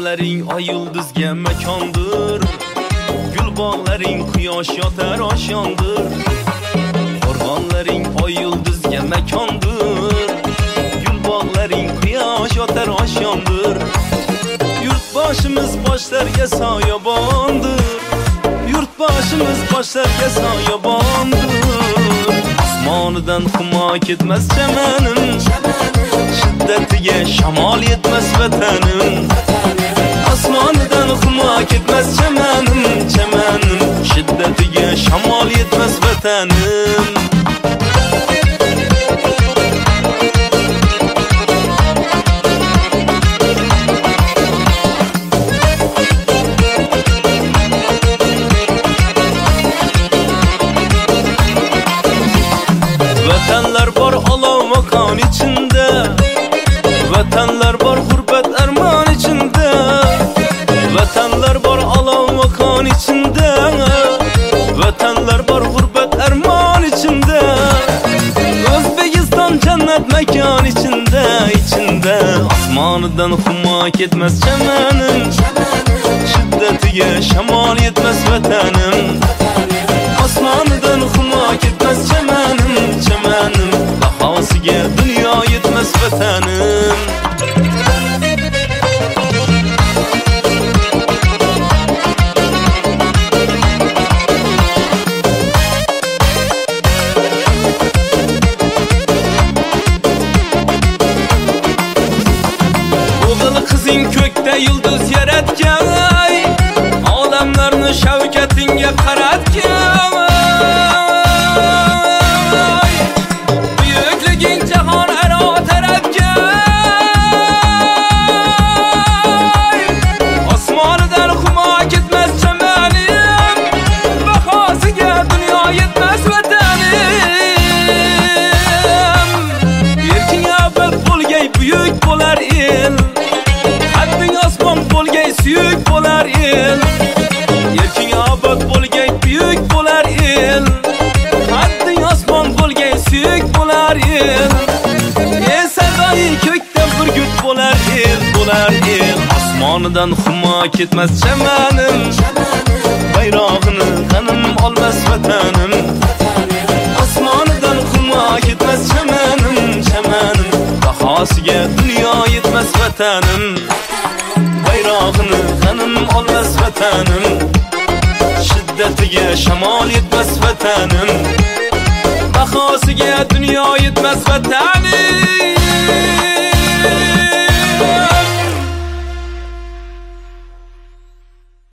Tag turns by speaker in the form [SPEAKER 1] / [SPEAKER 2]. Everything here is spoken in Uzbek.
[SPEAKER 1] Ormanlaring ay yulduzga makondir, gul bog'laring quyosh yotar oshondir. Ormanlaring ay yulduzga makondir, gul bog'laring quyosh yotar oshondir. Yurtboshimiz boshlarga soyabondir, yurtboshimiz boshlarga soyabondir. Osmonidan humo ketmas chamanim, shiddatiga shamol yetmas vatanim. Osmonidan humo ketmas chamanim, chamanim, shiddatiga shamol yetmas vatanim. Vatanlar bor olov makon içinde, vatanlar bor g'urbat armon içinde. Vatanlar bor olov makon içinde, vatanlar bor g'urbat armon içinde. O'zbekiston jannat makon içinde, içinde. Osmonidan humo ketmas chamanim, shiddatiga shamol yetmas vatanim. Osmonidan humo ketmas chamanim, chamanim, bahosiga dunyo yetmas vatanim. O'g'il qizing ko'kda yulduz yaratgan, olamlarni shavkatingga qaratgan. Buyukliging jahon aro taratgan. Osmonidan humo ketmas chamanim, bahosiga dunyo yetmas vatanim. Erkin abad bo'lgay buyuk bo'lar el, hadding osmon bo'lgay suyuk bo'lar el. Erkin abad bo'lgay buyuk bo'lar el, hadding osmon bo'lgay suyuk bo'lar el. Sadoyi ko'kda burgut bo'lar el, bo'lar el. Osmonidan humo ketmas chamanim, bayrog'ini g'anim olmas vatanim. Osmonidan humo ketmas chamanim, chamanim, bahosiga dunyo yetmas vatanim. Bayrog'ini g'anim olmas vatanim, shiddatiga shamol yetmas vatanim. Bahosiga dunyo yetmas vatanim.